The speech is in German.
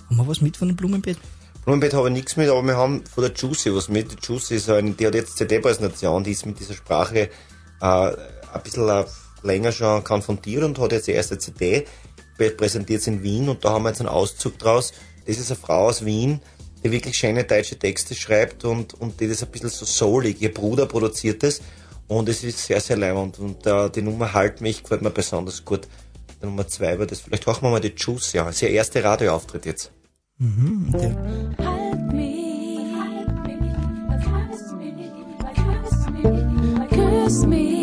Haben wir was mit von dem Blumenbeet? Blumenbeet habe ich nichts mit, aber wir haben von der Juicy was mit. Die Juicy ist die hat jetzt CD-Präsentation, die ist mit dieser Sprache ein bisschen länger schon konfrontiert und hat jetzt die erste CD präsentiert in Wien und da haben wir jetzt einen Auszug draus. Das ist eine Frau aus Wien, die wirklich schöne deutsche Texte schreibt und die das ein bisschen so soulig. Ihr Bruder produziert das und es ist sehr, sehr leibend und die Nummer Halt mich gefällt mir besonders gut. Die Nummer 2 war das. Vielleicht hören wir mal die Juice, ja. Das ist ihr erster Radioauftritt jetzt. Mhm, ja. Halt mich, küss mich,